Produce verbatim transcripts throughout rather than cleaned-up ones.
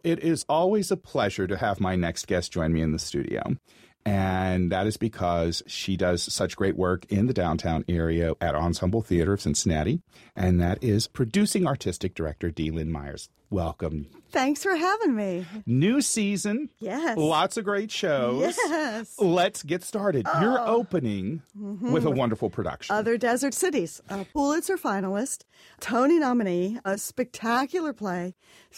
It is always a pleasure to have my next guest join me in the studio. And that is because she does such great work in the downtown area at Ensemble Theater of Cincinnati. And that is producing artistic director Dee Lynn Myers. Welcome. Thanks for having me. New season. Yes. Lots of great shows. Yes. Let's get started. Oh. You're opening mm-hmm. with a wonderful production. Other Desert Cities, a Pulitzer finalist, Tony nominee, a spectacular play,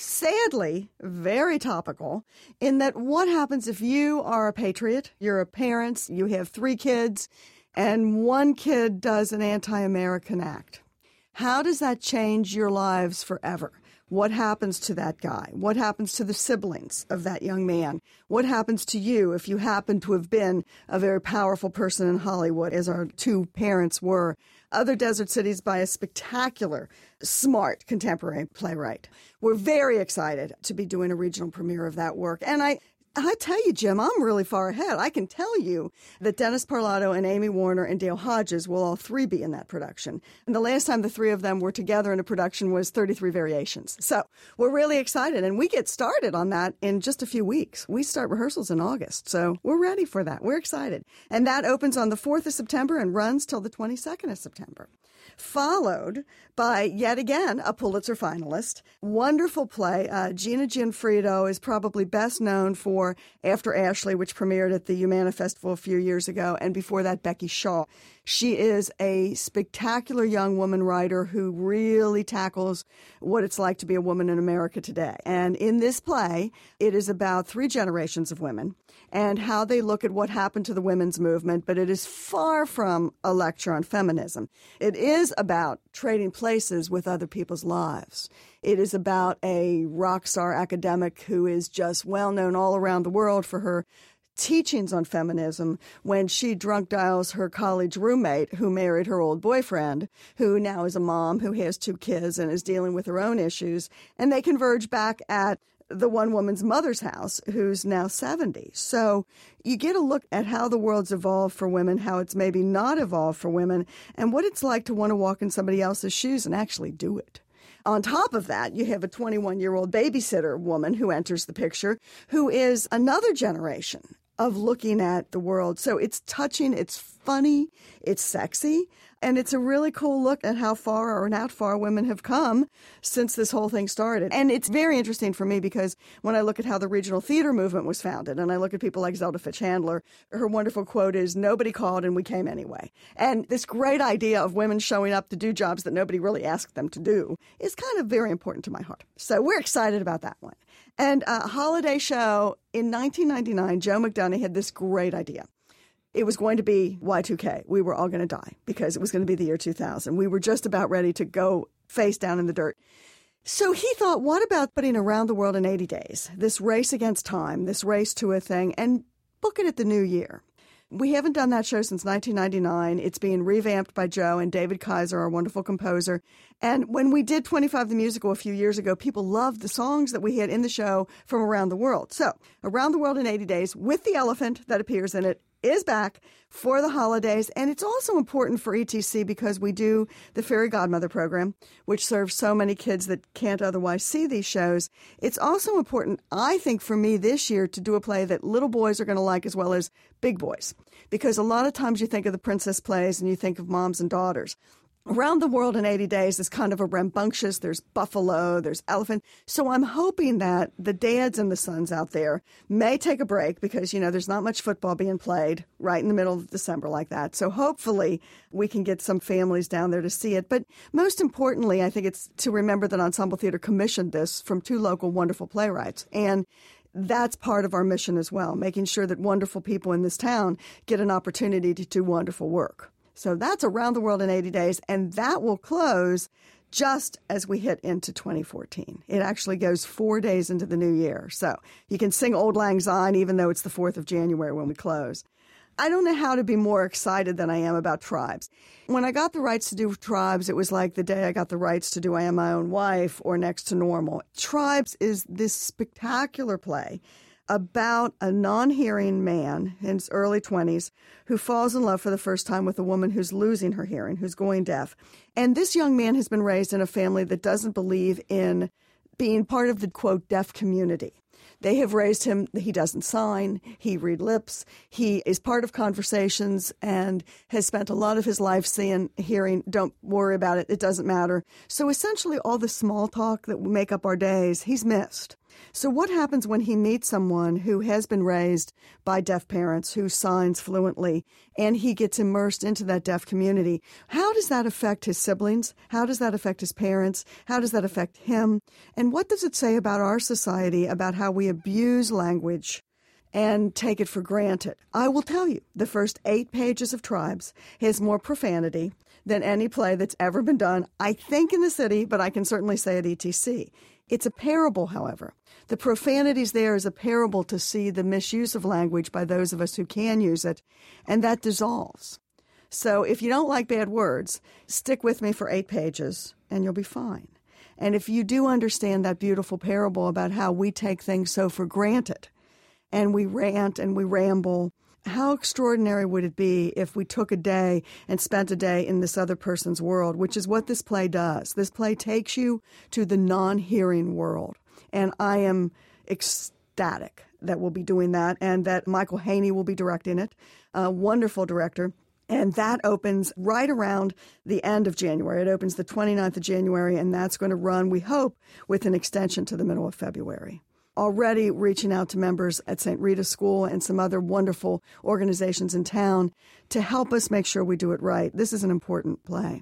sadly very topical, in that what happens if you are a patriot, you're a parent, you have three kids, and one kid does an anti-American act? How does that change your lives forever? What happens to that guy? What happens to the siblings of that young man? What happens to you if you happen to have been a very powerful person in Hollywood, as our two parents were? Other Desert Cities by a spectacular, smart contemporary playwright. We're very excited to be doing a regional premiere of that work. And I I tell you, Jim, I'm really far ahead. I can tell you that Dennis Parlato and Amy Warner and Dale Hodges will all three be in that production. And the last time the three of them were together in a production was thirty-three Variations. So we're really excited, and we get started on that in just a few weeks. We start rehearsals in August, so we're ready for that. We're excited. And that opens on the fourth of September and runs till the twenty-second of September. Followed by, yet again, a Pulitzer finalist. Wonderful play. Uh, Gina Gianfrido is probably best known for After Ashley, which premiered at the Humana Festival a few years ago, and before that, Becky Shaw. She is a spectacular young woman writer who really tackles what it's like to be a woman in America today. And in this play, it is about three generations of women and how they look at what happened to the women's movement, but it is far from a lecture on feminism. It is about trading places with other people's lives. It is about a rock star academic who is just well known all around the world for her teachings on feminism when she drunk dials her college roommate who married her old boyfriend, who now is a mom who has two kids and is dealing with her own issues. And they converge back at the one woman's mother's house, who's now seventy. So you get a look at how the world's evolved for women, how it's maybe not evolved for women, and what it's like to want to walk in somebody else's shoes and actually do it. On top of that, you have a twenty-one-year-old babysitter woman who enters the picture, who is another generation of looking at the world. So it's touching, it's funny, it's sexy, and it's a really cool look at how far or not far women have come since this whole thing started. And it's very interesting for me because when I look at how the regional theater movement was founded, and I look at people like Zelda Fitch-Handler, her wonderful quote is, "Nobody called and we came anyway." And this great idea of women showing up to do jobs that nobody really asked them to do is kind of very important to my heart. So we're excited about that one. And a holiday show in nineteen ninety-nine, Joe McDonough had this great idea. It was going to be Y two K. We were all going to die because it was going to be the year two thousand. We were just about ready to go face down in the dirt. So he thought, what about putting Around the World in eighty days, this race against time, this race to a thing, and book it at the new year? We haven't done that show since nineteen ninety-nine. It's being revamped by Joe and David Kaiser, our wonderful composer. And when we did twenty-five the Musical a few years ago, people loved the songs that we had in the show from around the world. So Around the World in eighty days, with the elephant that appears in it, is back for the holidays. And it's also important for E T C because we do the Fairy Godmother program, which serves so many kids that can't otherwise see these shows. It's also important, I think, for me this year to do a play that little boys are going to like as well as big boys. Because a lot of times you think of the princess plays and you think of moms and daughters. Around the World in eighty days is kind of a rambunctious, there's buffalo, there's elephant. So I'm hoping that the dads and the sons out there may take a break because, you know, there's not much football being played right in the middle of December like that. So hopefully we can get some families down there to see it. But most importantly, I think it's to remember that Ensemble Theater commissioned this from two local wonderful playwrights. And that's part of our mission as well, making sure that wonderful people in this town get an opportunity to do wonderful work. So that's Around the World in eighty days, and that will close just as we hit into twenty fourteen. It actually goes four days into the new year. So you can sing Auld Lang Syne even though it's the fourth of January when we close. I don't know how to be more excited than I am about Tribes. When I got the rights to do Tribes, it was like the day I got the rights to do I Am My Own Wife or Next to Normal. Tribes is this spectacular play about a non-hearing man in his early twenties who falls in love for the first time with a woman who's losing her hearing, who's going deaf. And this young man has been raised in a family that doesn't believe in being part of the, quote, deaf community. They have raised him. He doesn't sign. He read lips. He is part of conversations and has spent a lot of his life seeing, hearing, don't worry about it. It doesn't matter. So essentially all the small talk that make up our days, he's missed. So what happens when he meets someone who has been raised by deaf parents, who signs fluently, and he gets immersed into that deaf community? How does that affect his siblings? How does that affect his parents? How does that affect him? And what does it say about our society, about how we abuse language and take it for granted? I will tell you, the first eight pages of Tribes has more profanity than any play that's ever been done, I think in the city, but I can certainly say at E T C. It's a parable, however. The profanities there is a parable to see the misuse of language by those of us who can use it, and that dissolves. So if you don't like bad words, stick with me for eight pages, and you'll be fine. And if you do understand that beautiful parable about how we take things so for granted, and we rant and we ramble, how extraordinary would it be if we took a day and spent a day in this other person's world, which is what this play does. This play takes you to the non-hearing world. And I am ecstatic that we'll be doing that and that Michael Haney will be directing it, a wonderful director. And that opens right around the end of January. It opens the twenty-ninth of January, and that's going to run, we hope, with an extension to the middle of February. Already reaching out to members at Saint Rita's School and some other wonderful organizations in town to help us make sure we do it right. This is an important play.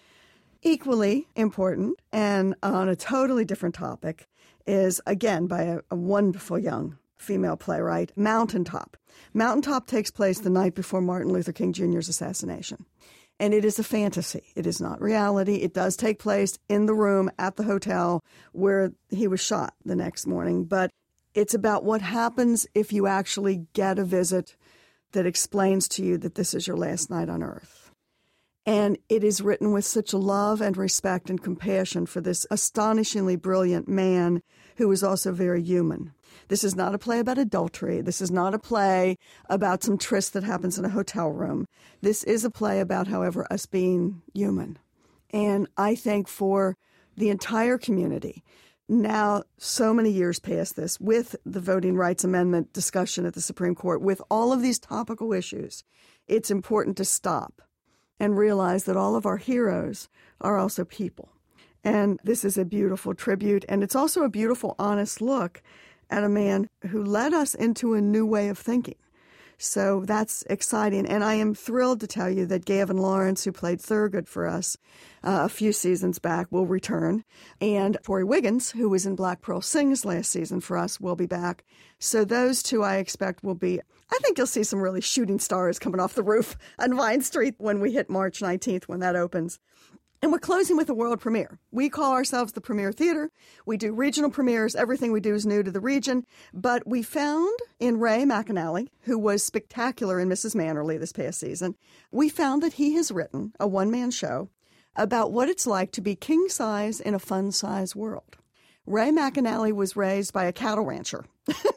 Equally important, and on a totally different topic, is, again, by a, a wonderful young female playwright, Mountaintop. Mountaintop takes place the night before Martin Luther King Junior's assassination. And it is a fantasy. It is not reality. It does take place in the room at the hotel where he was shot the next morning. But it's about what happens if you actually get a visit that explains to you that this is your last night on earth. And it is written with such love and respect and compassion for this astonishingly brilliant man who is also very human. This is not a play about adultery. This is not a play about some tryst that happens in a hotel room. This is a play about, however, us being human. And I think for the entire community, now so many years past this, with the Voting Rights Amendment discussion at the Supreme Court, with all of these topical issues, it's important to stop and realize that all of our heroes are also people. And this is a beautiful tribute, and it's also a beautiful, honest look at a man who led us into a new way of thinking. So that's exciting. And I am thrilled to tell you that Gavin Lawrence, who played Thurgood for us uh, a few seasons back, will return. And Tori Wiggins, who was in Black Pearl Sings last season for us, will be back. So those two, I expect, will be, I think you'll see some really shooting stars coming off the roof on Vine Street when we hit March nineteenth, when that opens. And we're closing with a world premiere. We call ourselves the Premiere Theater. We do regional premieres. Everything we do is new to the region. But we found in Ray McAnally, who was spectacular in Missus Mannerly this past season, we found that he has written a one-man show about what it's like to be king-size in a fun-size world. Ray McAnally was raised by a cattle rancher,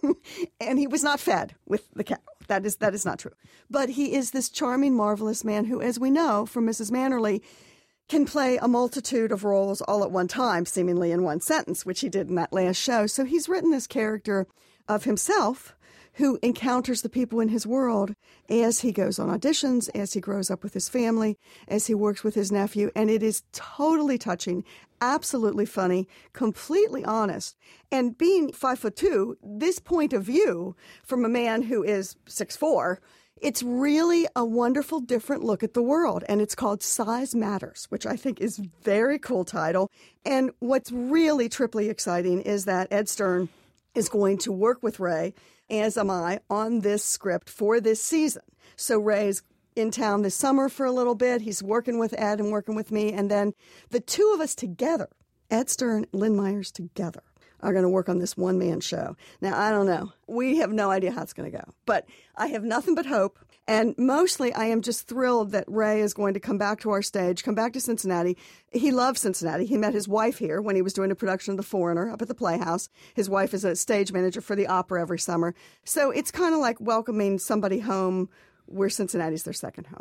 and he was not fed with the cattle. That is, that is not true. But he is this charming, marvelous man who, as we know from Missus Mannerly, can play a multitude of roles all at one time, seemingly in one sentence, which he did in that last show. So he's written this character of himself who encounters the people in his world as he goes on auditions, as he grows up with his family, as he works with his nephew. And it is totally touching, absolutely funny, completely honest. And being five foot two, this point of view from a man who is six foot four, it's really a wonderful, different look at the world, and it's called Size Matters, which I think is a very cool title. And what's really triply exciting is that Ed Stern is going to work with Ray, as am I, on this script for this season. So Ray's in town this summer for a little bit. He's working with Ed and working with me, and then the two of us together, Ed Stern, Lynn Myers together, are going to work on this one-man show. Now, I don't know. We have no idea how it's going to go. But I have nothing but hope. And mostly, I am just thrilled that Ray is going to come back to our stage, come back to Cincinnati. He loves Cincinnati. He met his wife here when he was doing a production of The Foreigner up at the Playhouse. His wife is a stage manager for the opera every summer. So it's kind of like welcoming somebody home where Cincinnati's their second home.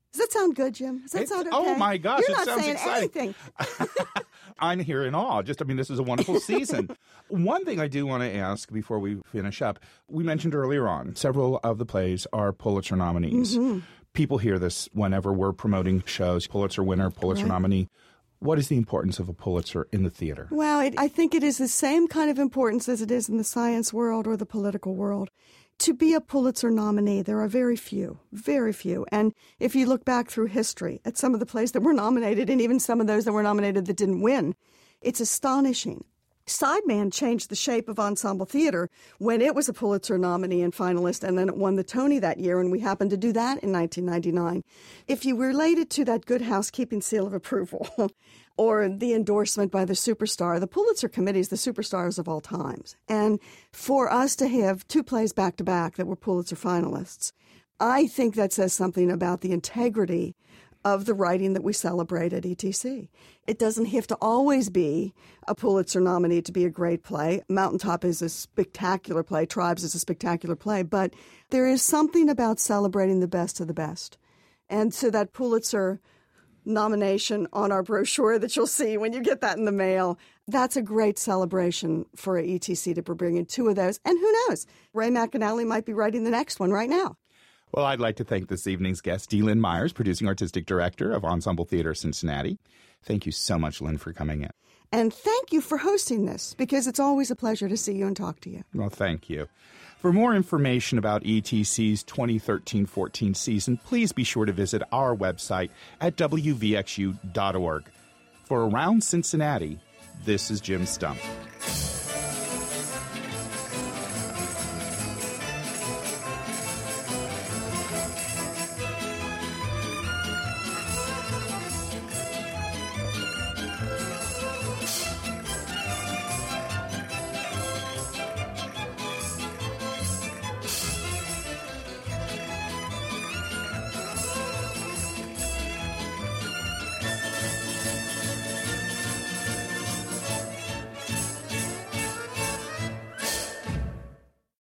Does that sound good, Jim? Does that It's, sound okay? Oh, my gosh, You're it not sounds saying exciting. anything. I'm here in awe. Just, I mean, this is a wonderful season. One thing I do want to ask before we finish up, we mentioned earlier on, several of the plays are Pulitzer nominees. Mm-hmm. People hear this whenever we're promoting shows, Pulitzer winner, Pulitzer Right. nominee. What is the importance of a Pulitzer in the theater? Well, it, I think it is the same kind of importance as it is in the science world or the political world. To be a Pulitzer nominee, there are very few, very few. And if you look back through history at some of the plays that were nominated and even some of those that were nominated that didn't win, it's astonishing. Sideman changed the shape of ensemble theater when it was a Pulitzer nominee and finalist, and then it won the Tony that year, and we happened to do that in nineteen ninety-nine. If you relate it to that Good Housekeeping seal of approval or the endorsement by the superstar, the Pulitzer Committee is the superstars of all times. And for us to have two plays back-to-back that were Pulitzer finalists, I think that says something about the integrity of the writing that we celebrate at E T C. It doesn't have to always be a Pulitzer nominee to be a great play. Mountaintop is a spectacular play. Tribes is a spectacular play. But there is something about celebrating the best of the best. And so that Pulitzer nomination on our brochure that you'll see when you get that in the mail, that's a great celebration for E T C to bring in two of those. And who knows? Ray McAnally might be writing the next one right now. Well, I'd like to thank this evening's guest, D. Lynn Myers, Producing Artistic Director of Ensemble Theater Cincinnati. Thank you so much, Lynn, for coming in. And thank you for hosting this, because it's always a pleasure to see you and talk to you. Well, thank you. For more information about E T C's twenty thirteen fourteen season, please be sure to visit our website at w v x u dot org. For Around Cincinnati, this is Jim Stump.